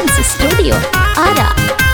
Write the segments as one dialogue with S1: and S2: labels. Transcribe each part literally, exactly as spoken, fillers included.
S1: Dance Studio, Ara.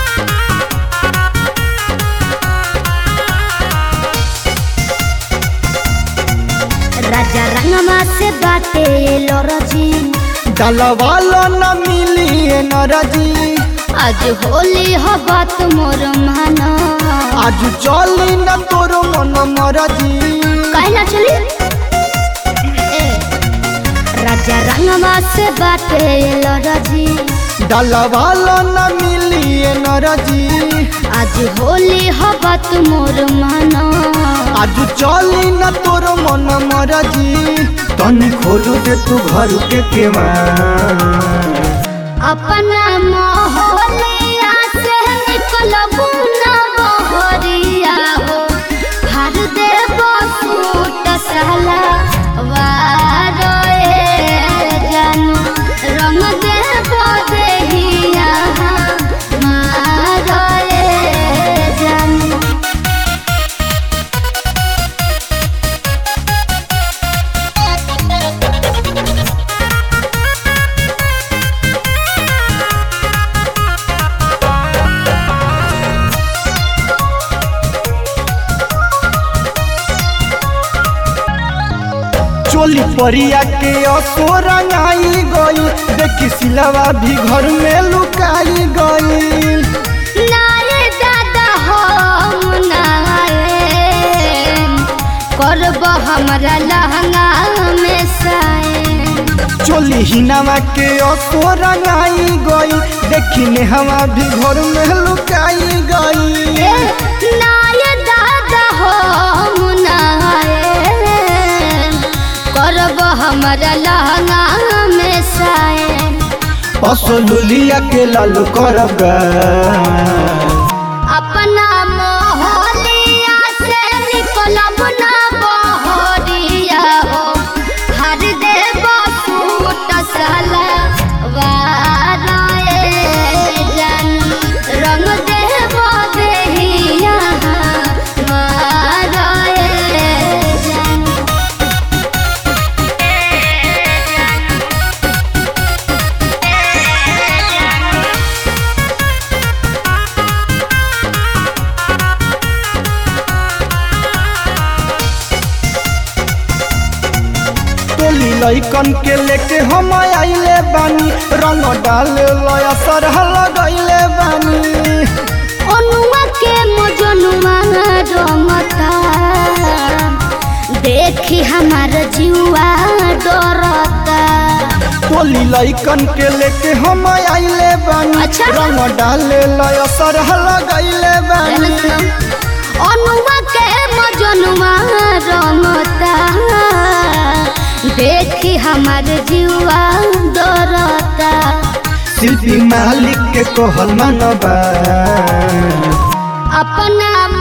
S2: राजा रंगमा से बाटे लोरजी
S3: डलवालो न मिली नरजी।
S2: आज होली हो बात मोर माना
S3: आज चली न तोर मन मरजी।
S2: काहे ना चली ए राजा रंगमा से बाटे लोरजी
S3: डलवालो न मिली नरजी।
S2: आज होली हो बात मोर माना
S3: आज चली न तोर मन मरजी। तनी खोलू दे तू घर के केवाड़।
S2: अपना मोहलिया से निकलबू ना बहरिया हो हर देव सूट सहला वारो ए जानू रंग देव देहिया मारो ए जानू।
S3: चोली परिया के असो रंगाई गई। देखी सिलवा भी घर में लुकाई गई।
S2: नारे दादा हम नारे करब हमरा लहंगा में साए।
S3: चोली हिनावा के असो रंगाई गई। देखी नेहवा भी घर में लुकाई गई।
S2: नारे दादा हम नारे करब हमरा लहंगा में साए।
S3: असलुलिया के लालू करब।
S2: अपना मोहलिया से निकलब ना बहरिया हो हर देव सूट साला वारा ए जानू रंग देव देहिया मारा ए जानू।
S3: टोली लइकन के लेके हम आइले बानी। रंग डाले लया सरह लगैले बानी।
S2: अनुआ के मजनुआ रंगता देखी हमार जीवा डरता।
S3: टोली लइकन के लेके हम आइले बानी।
S2: अच्छा।
S3: रंग डाले लया सरह लगैले बानी।
S2: अनुआ के मजनुआ रंगता देखी हमार जीवा डरता।
S3: शिल्पी मालिक के कहल मनबा।
S2: अपना